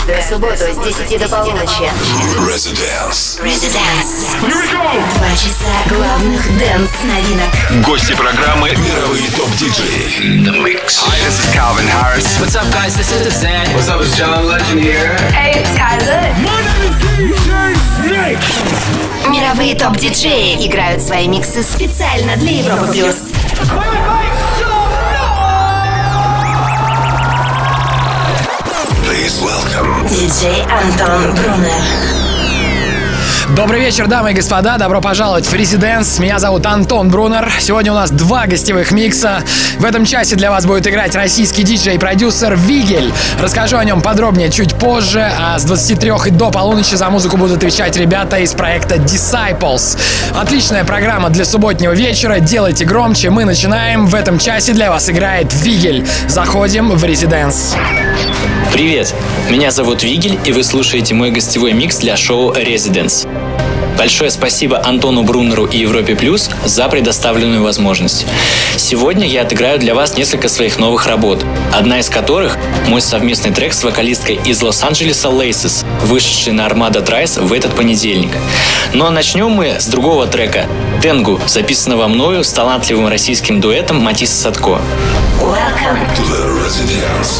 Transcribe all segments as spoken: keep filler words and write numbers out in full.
Каждую субботу с десяти до полуночи. Residence. Residence. Два часа главных дэнс-новинок. Гости программы мировые топ-диджеи. The Mix. Hi, this is Calvin Harris. What's up, guys? This is Zen. What's up, it's John Legend here. Hey, it's Kaiser. Мировые топ-диджеи играют свои миксы специально для Европы плюс. Please welcome. Диджей Антон Брунер. Добрый вечер, дамы и господа, добро пожаловать в Residence. Меня зовут Антон Брунер. Сегодня у нас два гостевых микса. В этом часе для вас будет играть российский диджей и продюсер Вигель. Расскажу о нем подробнее чуть позже, а с двадцати трёх и до полуночи за музыку будут отвечать ребята из проекта Disciples. Отличная программа для субботнего вечера, делайте громче, мы начинаем. В этом часе для вас играет Вигель. Заходим в Residence. Привет, меня зовут Вигель, и вы слушаете мой гостевой микс для шоу Residence. Большое спасибо Антону Брунеру и Европе Плюс за предоставленную возможность. Сегодня я отыграю для вас несколько своих новых работ, одна из которых — мой совместный трек с вокалисткой из Лос-Анджелеса Laces, вышедший на Armada Trice в этот понедельник. Ну а начнем мы с другого трека «Тенгу», записанного мною с талантливым российским дуэтом Матисса Садко. Welcome To the Residence.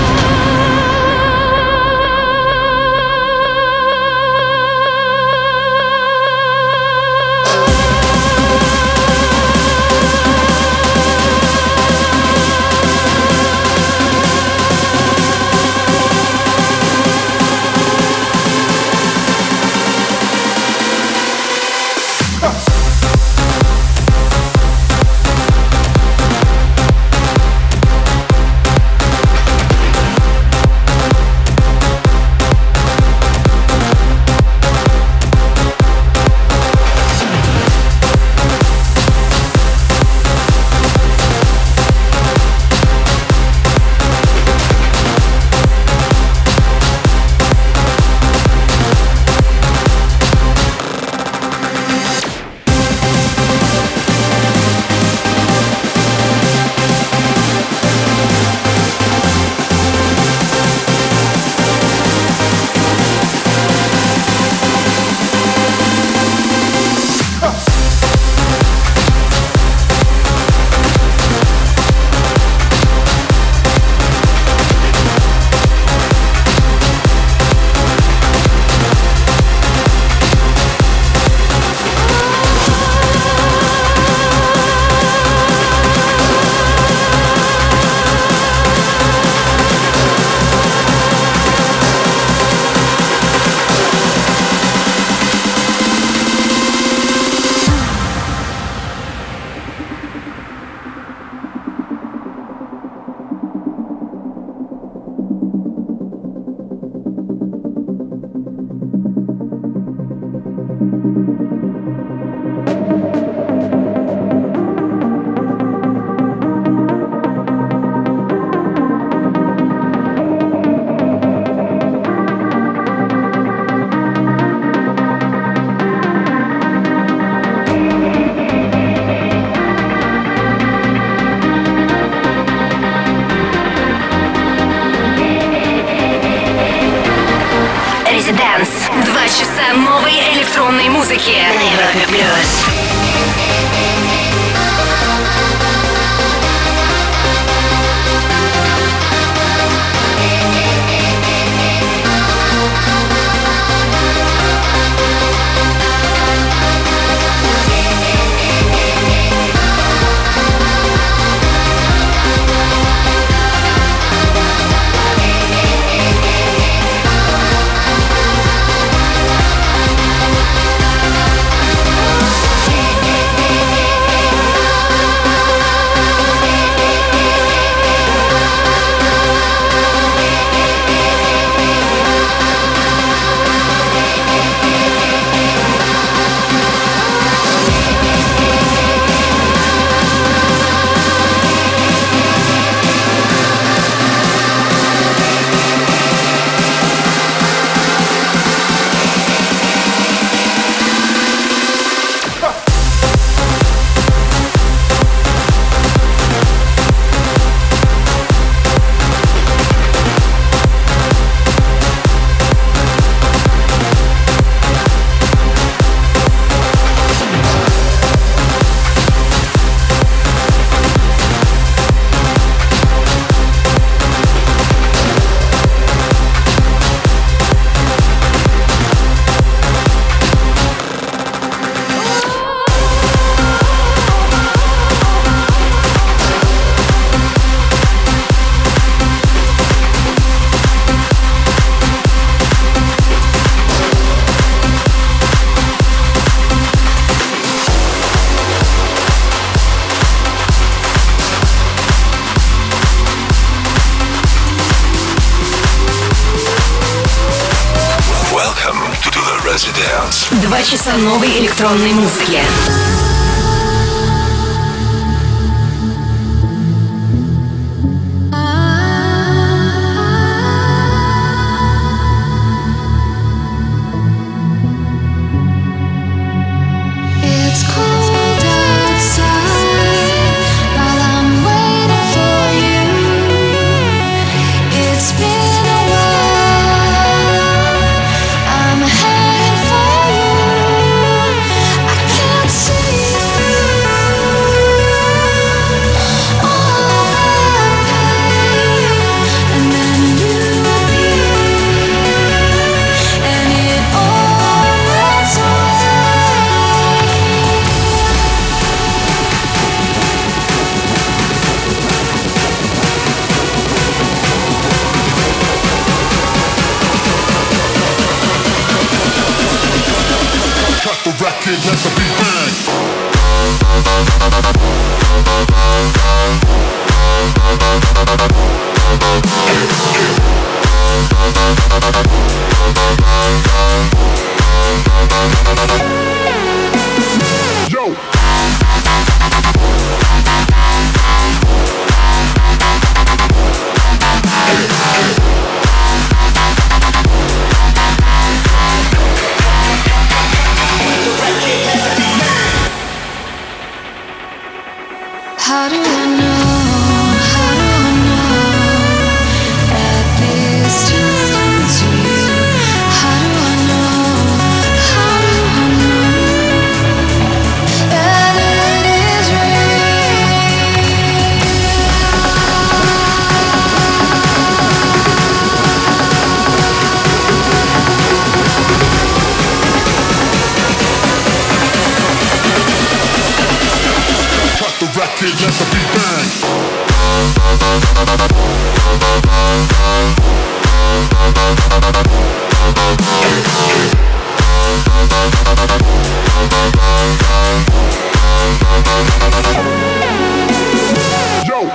Два часа новой электронной музыки на Европе плюс. Residence. Residence. Два часа новой электронной музыки. Let the beat bang. Yo. How do I know, how do I know at this time it's you? How do I know, how do I know that it is Cut the record, let the beat bang. Yo.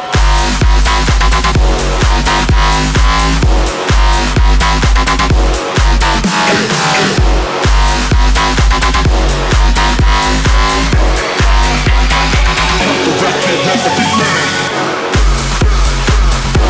Cut the record, let the beat bang.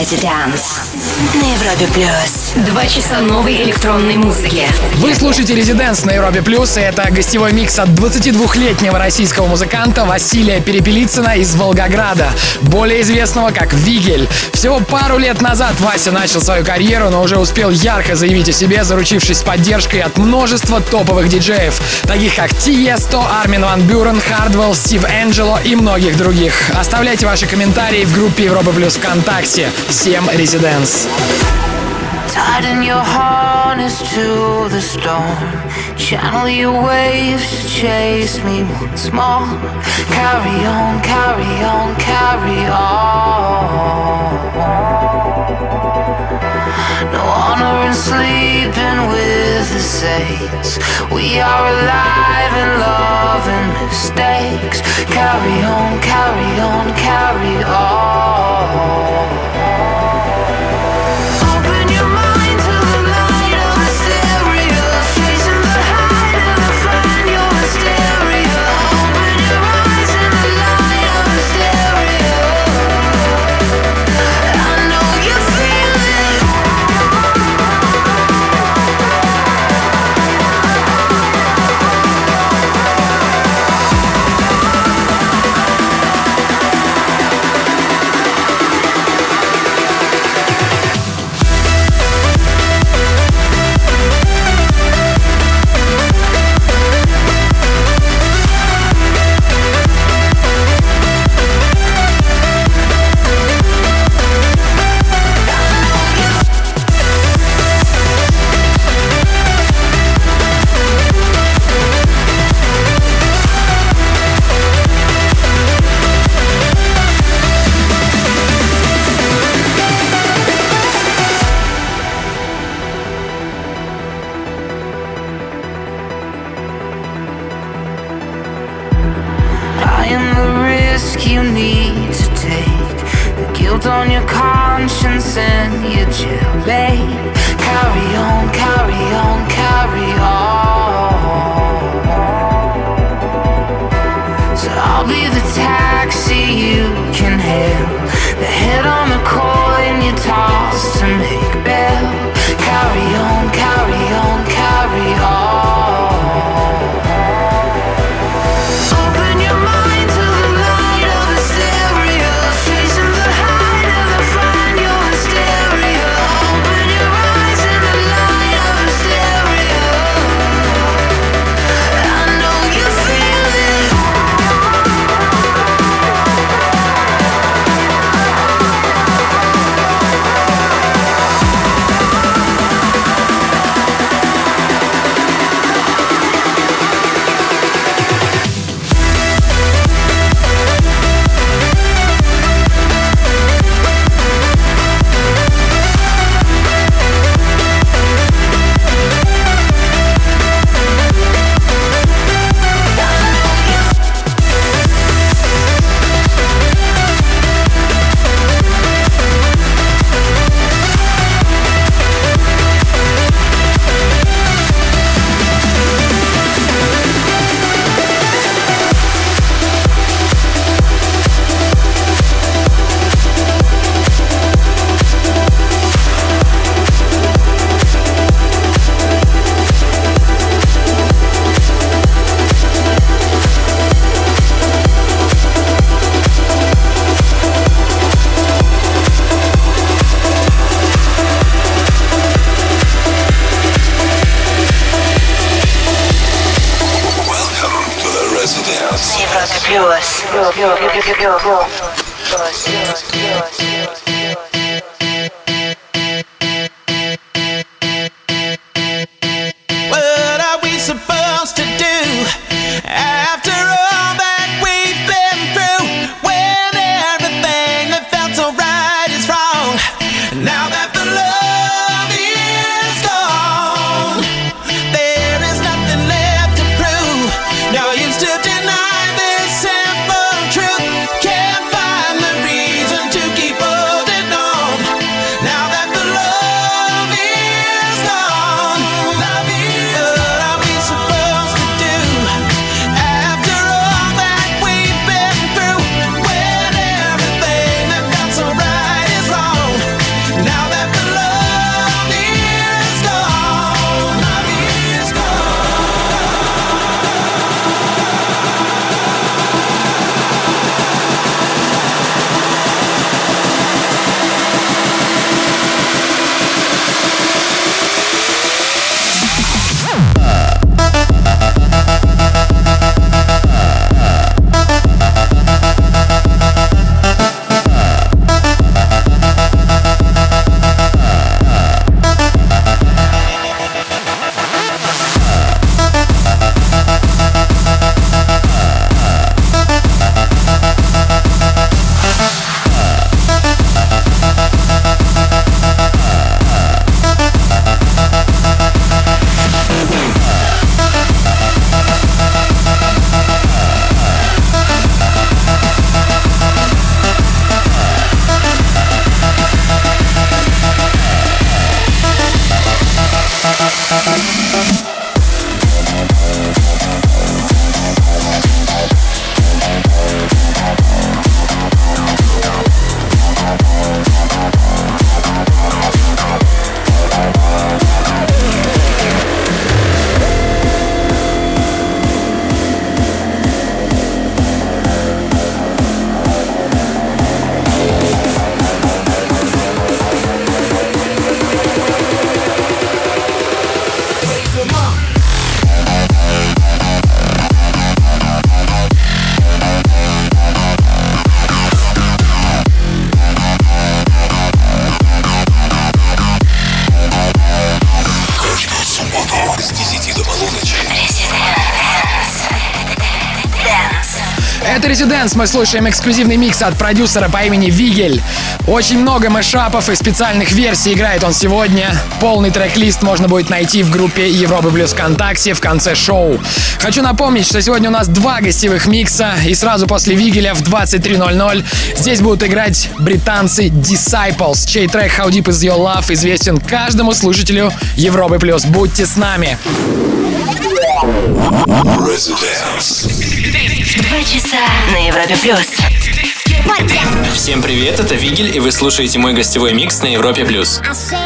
Residence на Европе Плюс. Два часа новой электронной музыки. Вы слушаете Residence на Европе Плюс, и это гостевой микс от двадцатидвухлетнего российского музыканта Василия Перепелицына из Волгограда, более известного как Вигель. Всего пару лет назад Вася начал свою карьеру, но уже успел ярко заявить о себе, заручившись поддержкой от множества топовых диджеев, таких как Тиесто, Армин ван Бюрен, Хардвелл, Стив Энджело и многих других. Оставляйте ваши комментарии в группе Европа Плюс ВКонтакте. Всем Residence. Tighten your harness to the storm. Channel your waves to chase me once more. Carry on, carry on, carry on. No honor in sleeping with the saints. We are alive in love and mistakes. Carry on, carry on, carry on. You need to take the guilt on your conscience and your jailbait. Carry on, carry on, carry on. So I'll be the taxi you can hail, the head on the coin you toss to make bail. Carry on, carry on, carry on. What are we supposed to do after all that we've been through? When everything that felt so right is wrong. Now that the love is gone, there is nothing left to prove. No use to deny this simple truth. Can't find the reason to keep holding Это Residence, мы слушаем эксклюзивный микс от продюсера по имени Вигель. Очень много мэшапов и специальных версий играет он сегодня. Полный трек-лист можно будет найти в группе Европы Плюс ВКонтакте в конце шоу. Хочу напомнить, что сегодня у нас два гостевых микса, и сразу после Вигеля в двадцать три ноль ноль здесь будут играть британцы Disciples, чей трек How Deep Is Your Love известен каждому слушателю Европы Плюс. Будьте с нами. Два часа на Европе Плюс. Всем привет, это Вигель, и вы слушаете мой гостевой микс на Европе Плюс.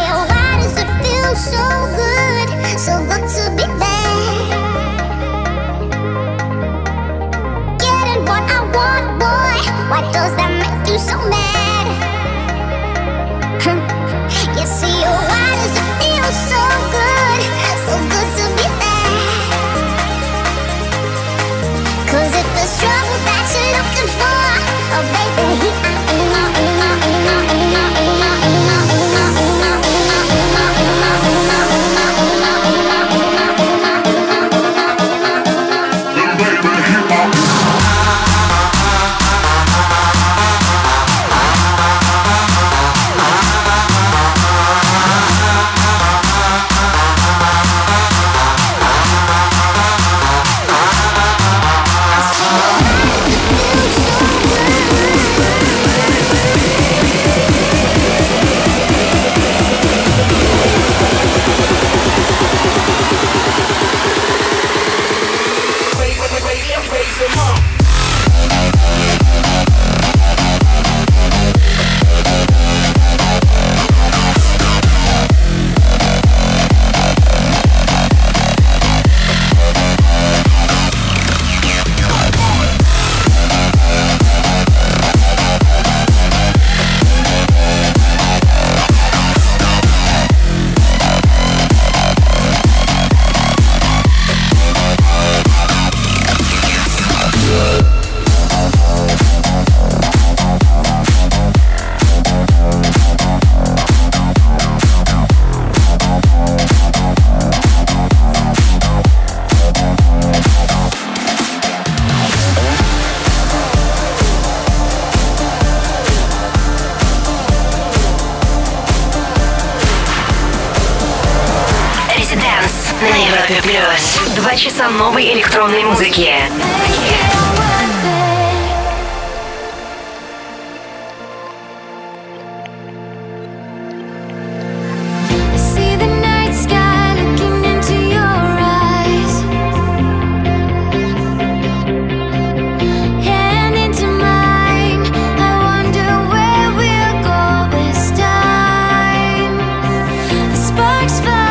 Два часа новой электронной музыки.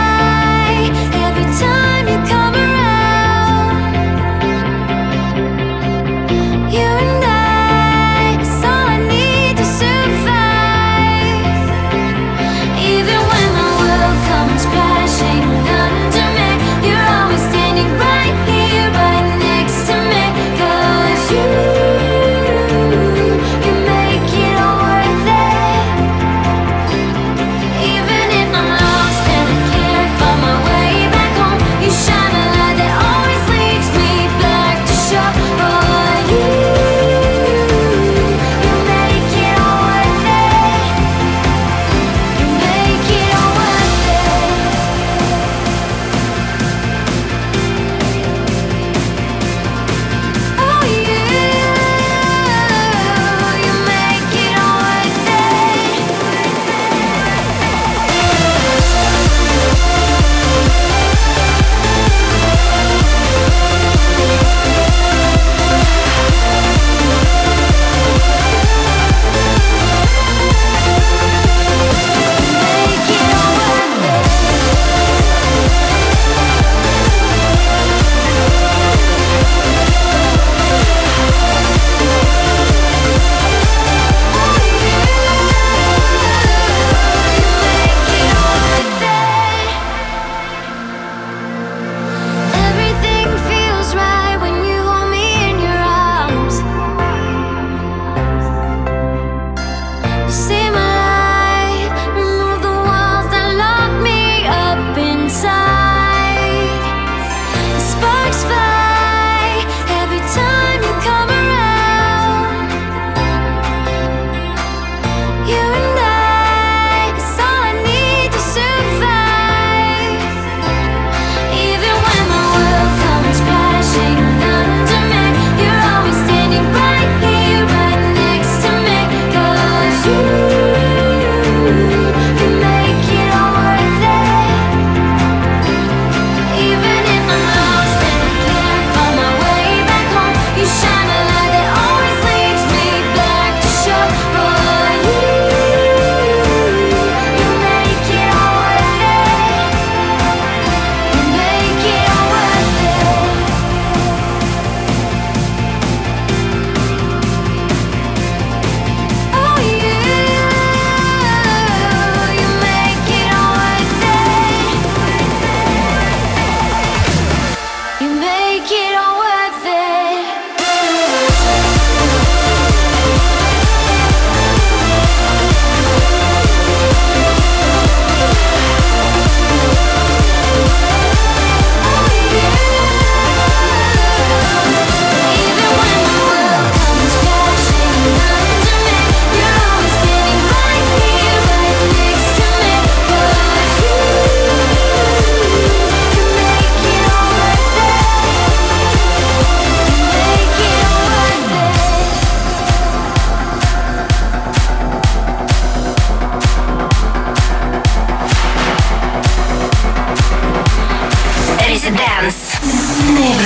Time you come around,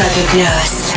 Европе плюс.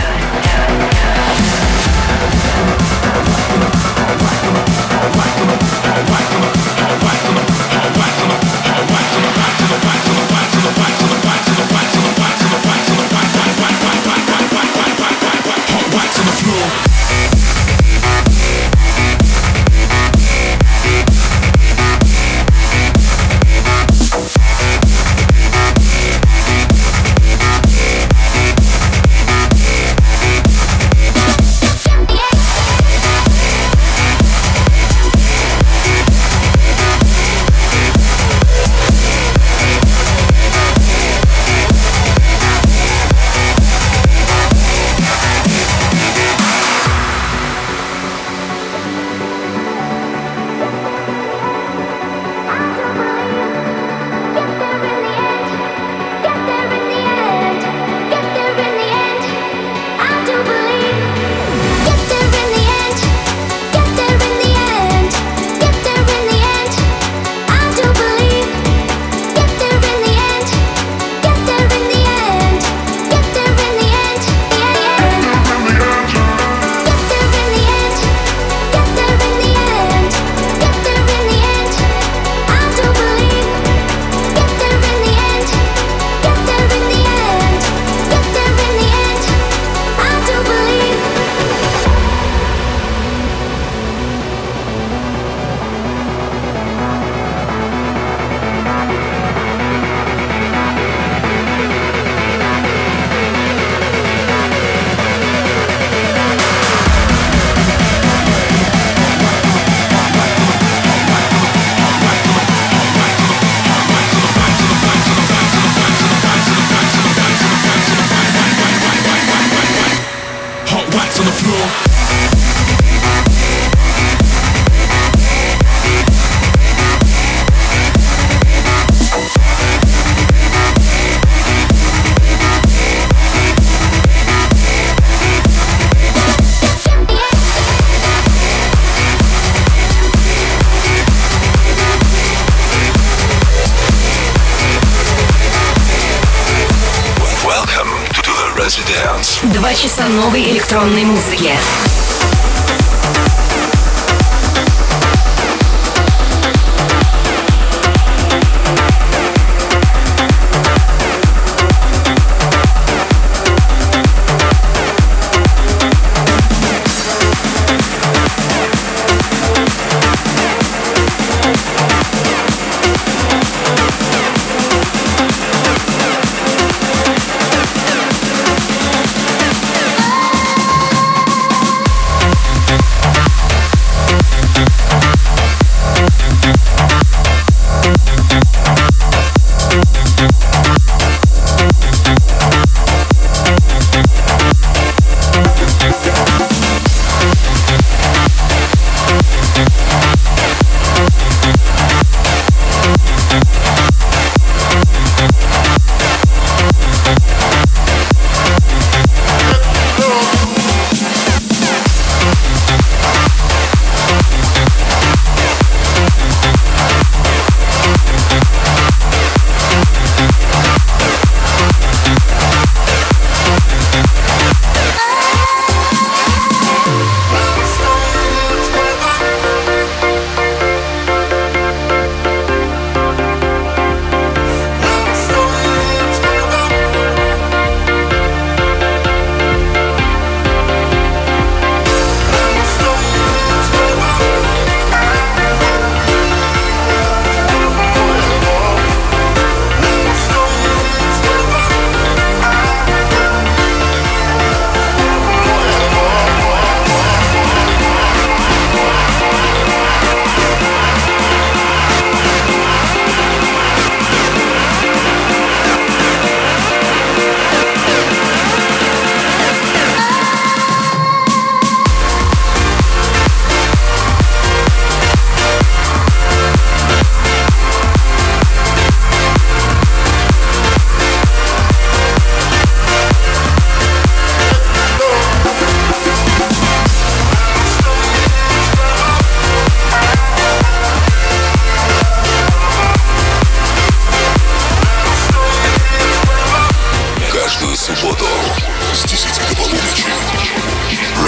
Два часа новой электронной музыки.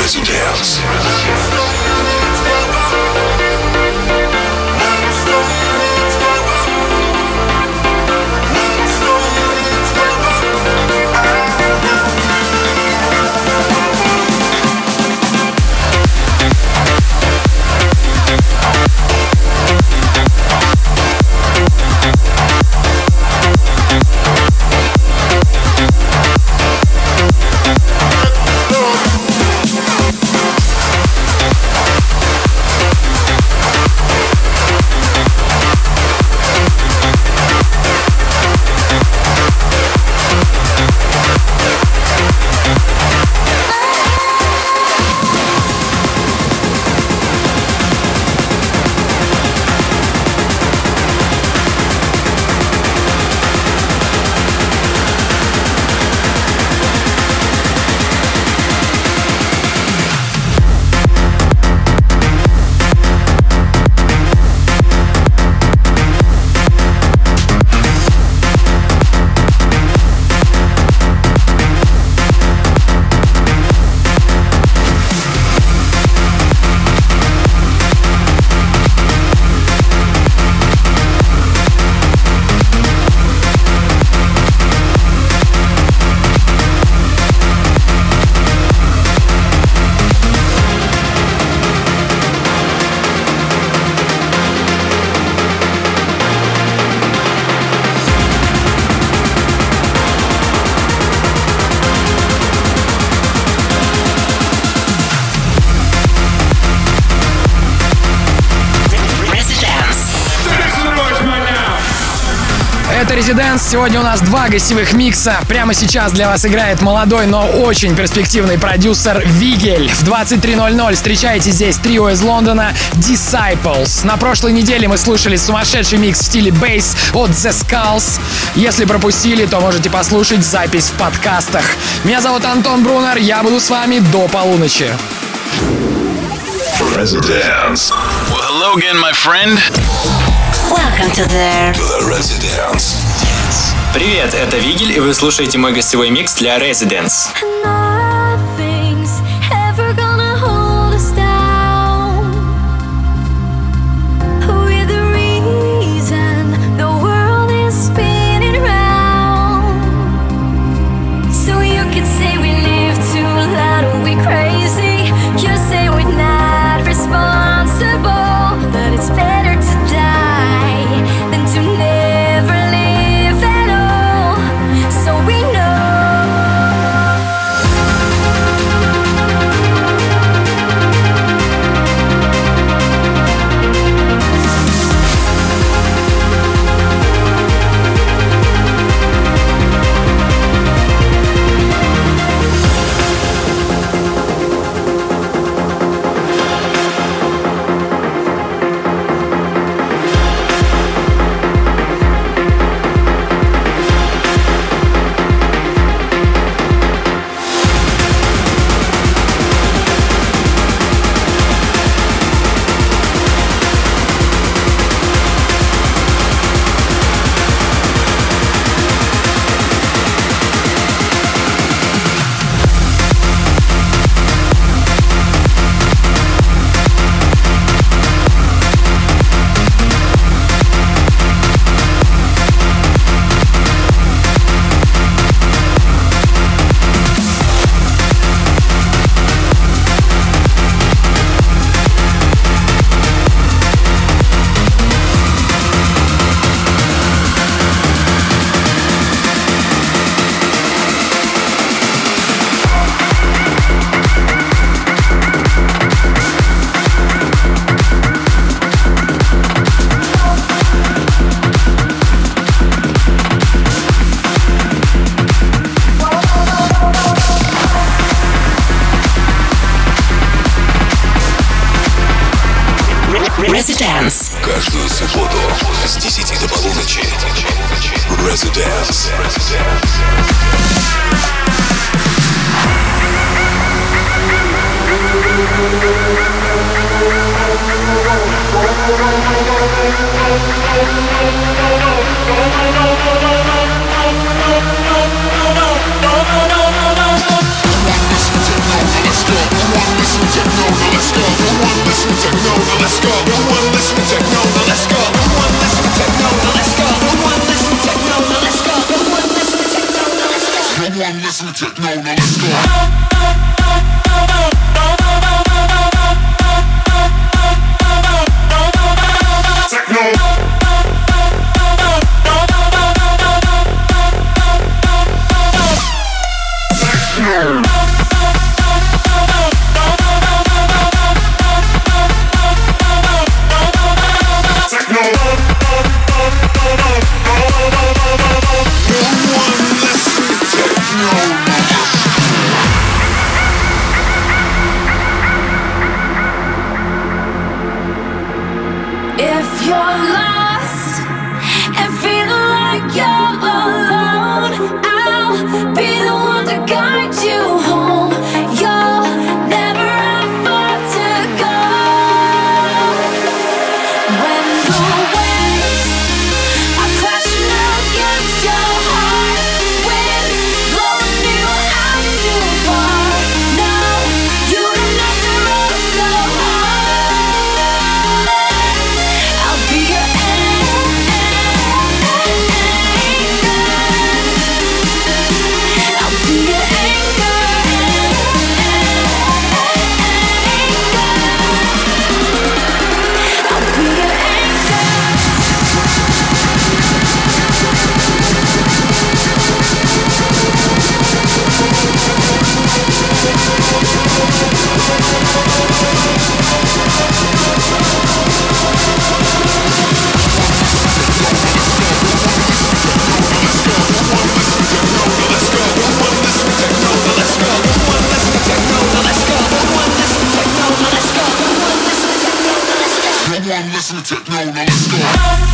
Residence. Это Residence. Сегодня у нас два гостевых микса. Прямо сейчас для вас играет молодой, но очень перспективный продюсер Вигель. В двадцать три ноль ноль встречайте здесь трио из Лондона Disciples. На прошлой неделе мы слушали сумасшедший микс в стиле бейс от The Skulls. Если пропустили, то можете послушать запись в подкастах. Меня зовут Антон Брунер, я буду с вами до полуночи. Residence. Well, hello again, my friend. Welcome to the, To the Residence. Привет, это Вигель, и вы слушаете мой гостевой микс для Residence. Nothing's ever gonna hold us down. We're the reason the world is spinning round. So you can say we live too loud or we crazy. You say we're not responsible, but it's better to die than to never live at all. So we know. Residence. Каждую субботу с десяти до полуночи. Residence. Let's go. techno, now let's go. Listen to techno, now let's go.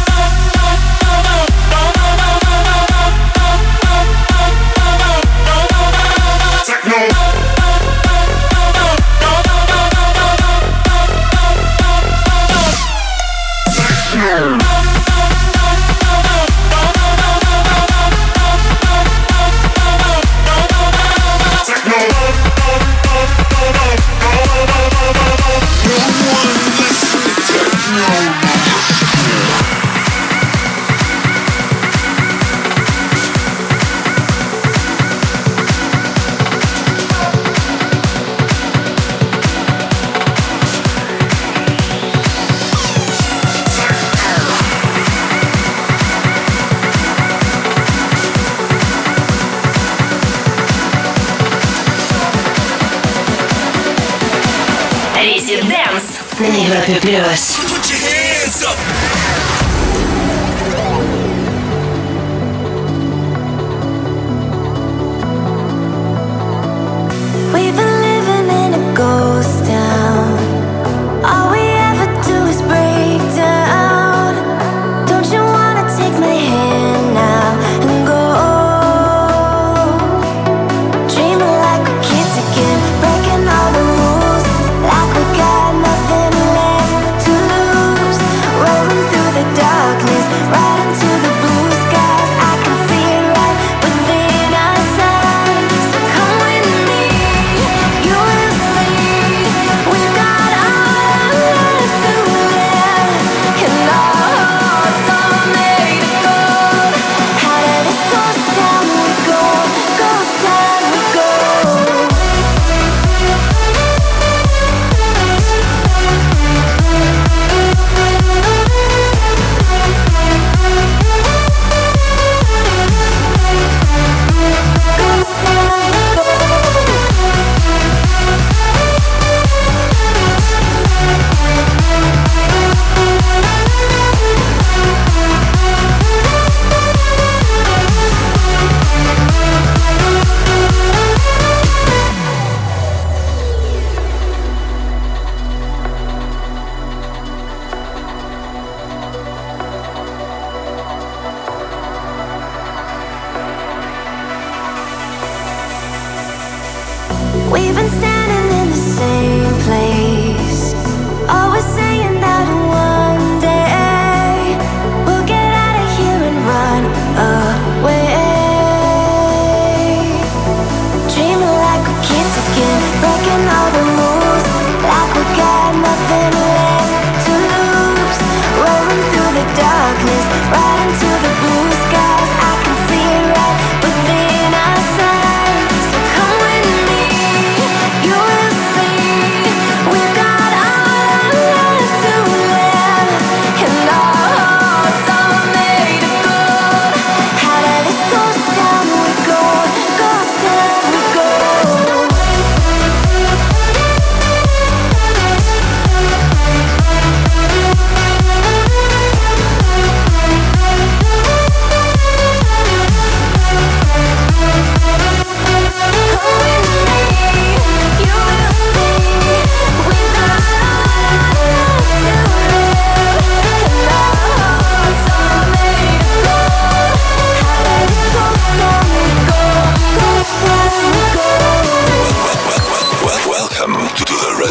Residence на Европе плюс. We've been living in a ghost town. All we ever do is break down. Don't you wanna take my hand now and go? Dreaming like we're kids again, breaking all the rules, like we got nothing left to lose. Rolling through the darkness, right into the blue skies. I can see it right within our eyes. Come with me, you will see. We've got all left to live, and our hearts are made of gold. Out of this ghost town we go, ghost town we go. We've been standing in the same place, always saying that one day we'll get out of here and run away. Dreaming like we're kids again, breaking all the rules, like we got nothing left to lose. Rolling through the darkness, right into the blue skies. I can see it right within our sight. So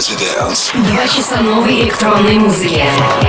Residence. Два часа новой электронной музыки.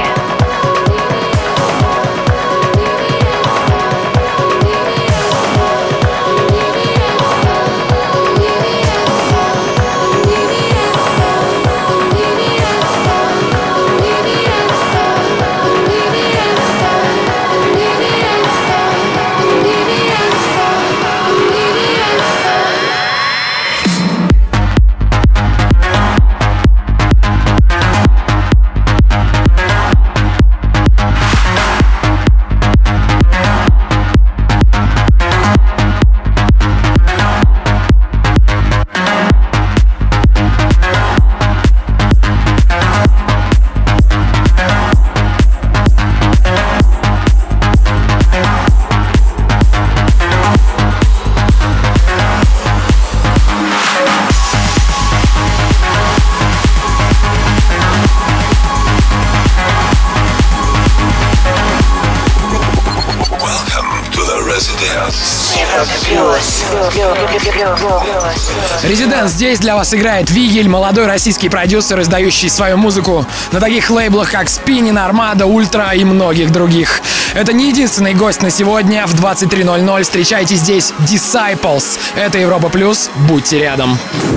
Residence. Здесь для вас играет Вигель, молодой российский продюсер, издающий свою музыку на таких лейблах, как Spinnin, Armada, Ultra и многих других. Это не единственный гость на сегодня. В двадцать три ноль ноль встречайте здесь Disciples. Это Европа Плюс. Будьте рядом.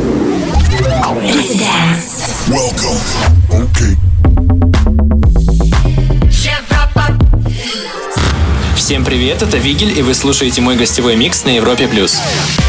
Residence. Welcome. Okay. Всем привет, это Вигель, и вы слушаете мой гостевой микс на Европе+. плюс.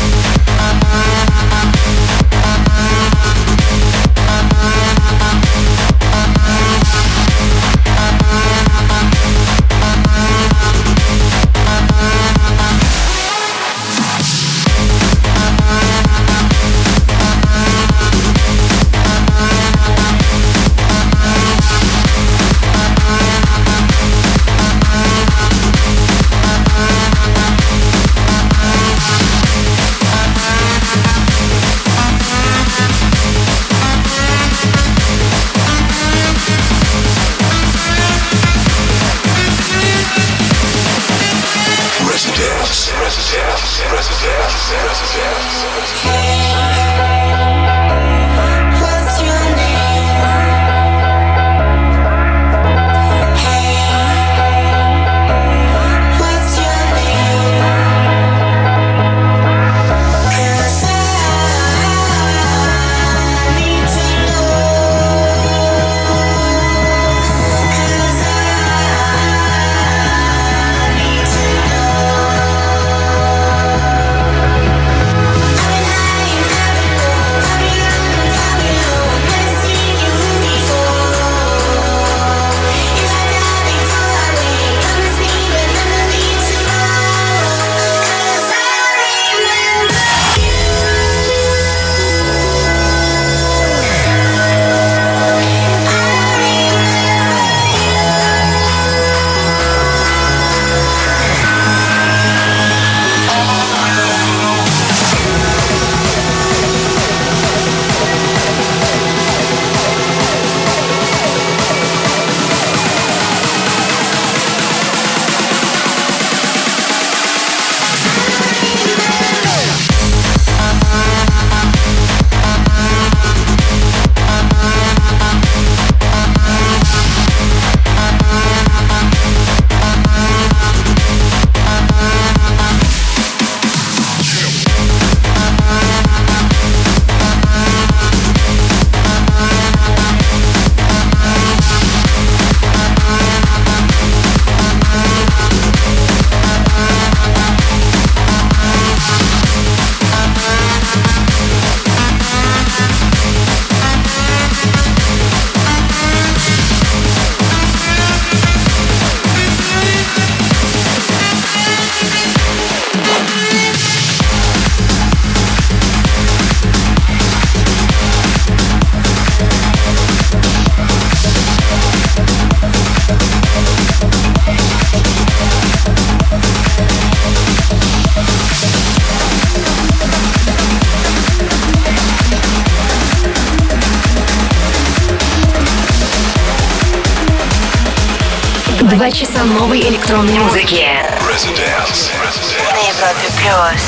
Два часа новой электронной музыки. Residence. На Европе Плюс.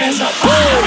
hands up.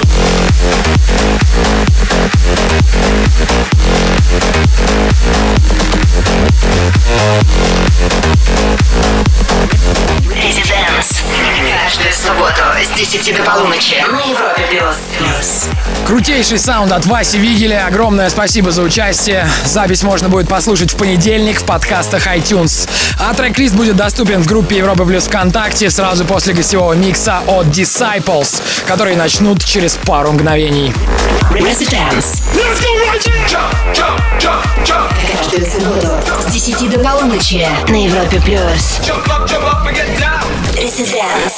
Residence. Каждую субботу с десяти до полуночи на Европе плюс. Крутейший саунд от Васи Вигеля. Огромное спасибо за участие. Запись можно будет послушать в понедельник в подкастах iTunes. А трек-лист будет доступен в группе Европа Плюс ВКонтакте сразу после гостевого микса от Disciples, которые начнут через пару мгновений. Residence. Каждую субботу с десяти до полуночи на Европе плюс. Residence.